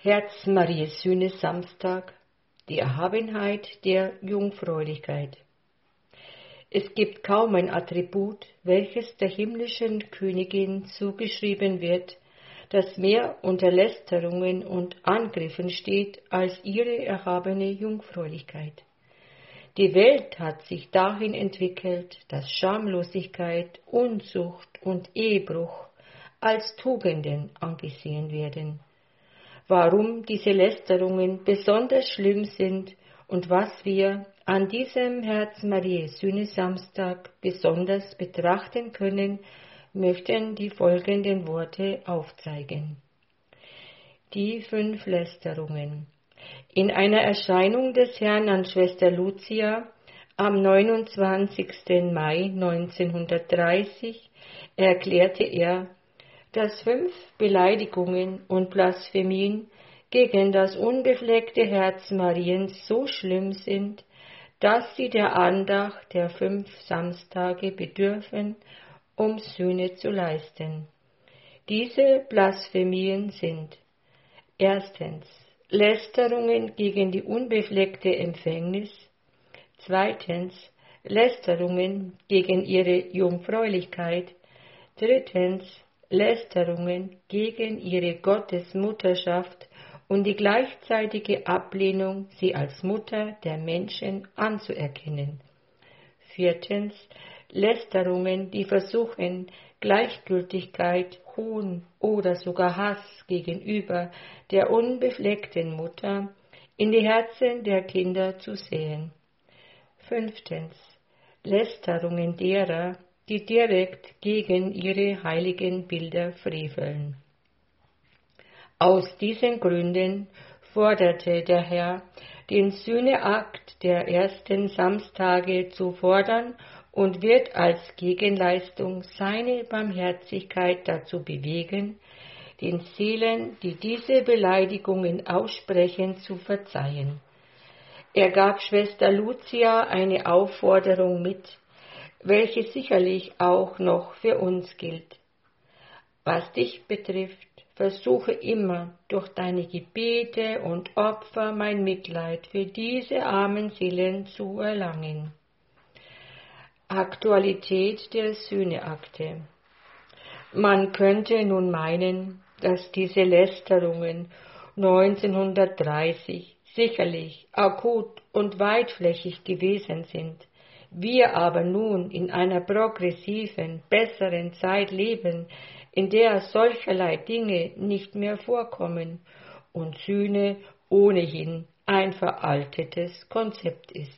Herz Marie Sühne Samstag, die Erhabenheit der Jungfräulichkeit. Es gibt kaum ein Attribut, welches der himmlischen Königin zugeschrieben wird, das mehr unter Lästerungen und Angriffen steht als ihre erhabene Jungfräulichkeit. Die Welt hat sich dahin entwickelt, dass Schamlosigkeit, Unzucht und Ehebruch als Tugenden angesehen werden. Warum diese Lästerungen besonders schlimm sind und was wir an diesem Herz Marie Sühne Samstag besonders betrachten können, möchten die folgenden Worte aufzeigen. Die 5 Lästerungen. In einer Erscheinung des Herrn an Schwester Lucia am 29. Mai 1930 erklärte er, dass 5 Beleidigungen und Blasphemien gegen das unbefleckte Herz Mariens so schlimm sind, dass sie der Andacht der 5 Samstage bedürfen, um Sühne zu leisten. Diese Blasphemien sind: Erstens, Lästerungen gegen die unbefleckte Empfängnis. Zweitens, Lästerungen gegen ihre Jungfräulichkeit. Drittens, Lästerungen gegen ihre Gottesmutterschaft und die gleichzeitige Ablehnung, sie als Mutter der Menschen anzuerkennen. Viertens, Lästerungen, die versuchen, Gleichgültigkeit, Hohn oder sogar Hass gegenüber der unbefleckten Mutter in die Herzen der Kinder zu säen. Fünftens, Lästerungen derer, die direkt gegen ihre heiligen Bilder freveln. Aus diesen Gründen forderte der Herr, den Sühneakt der ersten Samstage zu fordern und wird als Gegenleistung seine Barmherzigkeit dazu bewegen, den Seelen, die diese Beleidigungen aussprechen, zu verzeihen. Er gab Schwester Lucia eine Aufforderung mit, welche sicherlich auch noch für uns gilt. Was dich betrifft, versuche immer durch deine Gebete und Opfer mein Mitleid für diese armen Seelen zu erlangen. Aktualität der Sühneakte. Man könnte nun meinen, dass diese Lästerungen 1930 sicherlich akut und weitflächig gewesen sind. Wir aber nun in einer progressiven, besseren Zeit leben, in der solcherlei Dinge nicht mehr vorkommen und Sühne ohnehin ein veraltetes Konzept ist.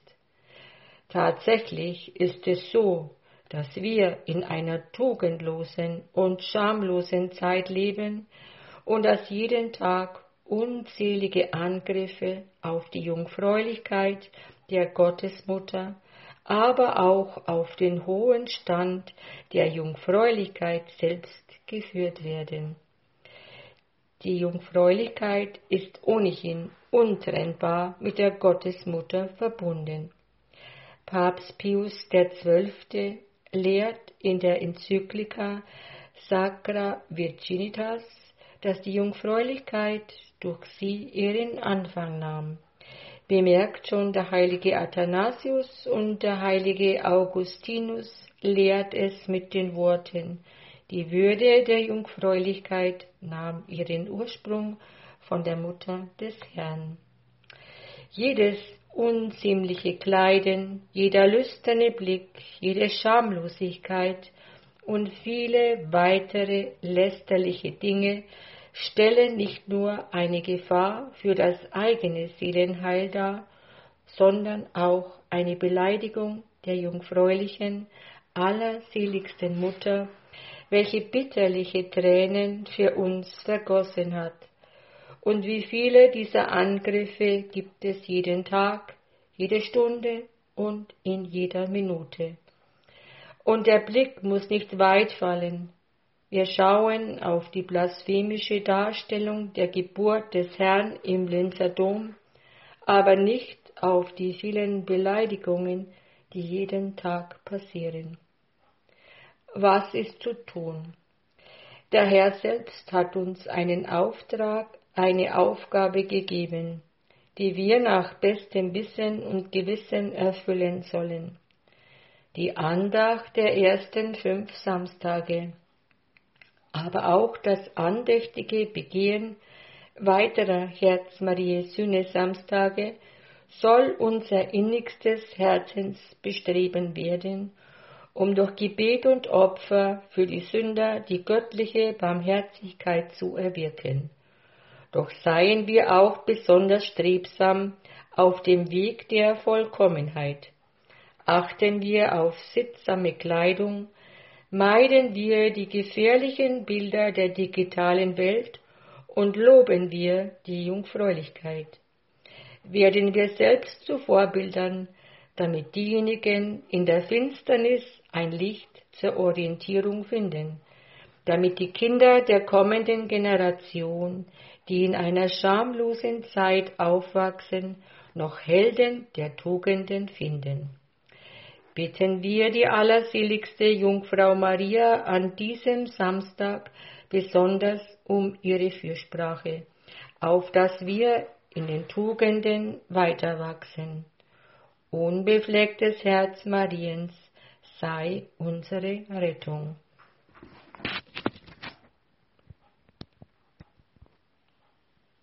Tatsächlich ist es so, dass wir in einer tugendlosen und schamlosen Zeit leben und dass jeden Tag unzählige Angriffe auf die Jungfräulichkeit der Gottesmutter, aber auch auf den hohen Stand der Jungfräulichkeit selbst geführt werden. Die Jungfräulichkeit ist ohnehin untrennbar mit der Gottesmutter verbunden. Papst Pius XII. Lehrt in der Enzyklika Sacra Virginitas, dass die Jungfräulichkeit durch sie ihren Anfang nahm. Bemerkt schon der heilige Athanasius und der heilige Augustinus lehrt es mit den Worten: Die Würde der Jungfräulichkeit nahm ihren Ursprung von der Mutter des Herrn. Jedes unziemliche Kleiden, jeder lüsterne Blick, jede Schamlosigkeit und viele weitere lästerliche Dinge stellen nicht nur eine Gefahr für das eigene Seelenheil dar, sondern auch eine Beleidigung der jungfräulichen, allerseligsten Mutter, welche bitterliche Tränen für uns vergossen hat. Und wie viele dieser Angriffe gibt es jeden Tag, jede Stunde und in jeder Minute. Und der Blick muss nicht weit fallen. Wir schauen auf die blasphemische Darstellung der Geburt des Herrn im Linzer Dom, aber nicht auf die vielen Beleidigungen, die jeden Tag passieren. Was ist zu tun? Der Herr selbst hat uns einen Auftrag eine Aufgabe gegeben, die wir nach bestem Wissen und Gewissen erfüllen sollen. Die Andacht der ersten 5 Samstage, aber auch das andächtige Begehen weiterer Herz-Mariä-Sühne-Samstage soll unser innigstes Herzensbestreben werden, um durch Gebet und Opfer für die Sünder die göttliche Barmherzigkeit zu erwirken. Doch seien wir auch besonders strebsam auf dem Weg der Vollkommenheit. Achten wir auf sittsame Kleidung, meiden wir die gefährlichen Bilder der digitalen Welt und loben wir die Jungfräulichkeit. Werden wir selbst zu Vorbildern, damit diejenigen in der Finsternis ein Licht zur Orientierung finden, damit die Kinder der kommenden Generation, die in einer schamlosen Zeit aufwachsen, noch Helden der Tugenden finden. Bitten wir die allerseligste Jungfrau Maria an diesem Samstag besonders um ihre Fürsprache, auf dass wir in den Tugenden weiterwachsen. Unbeflecktes Herz Mariens sei unsere Rettung.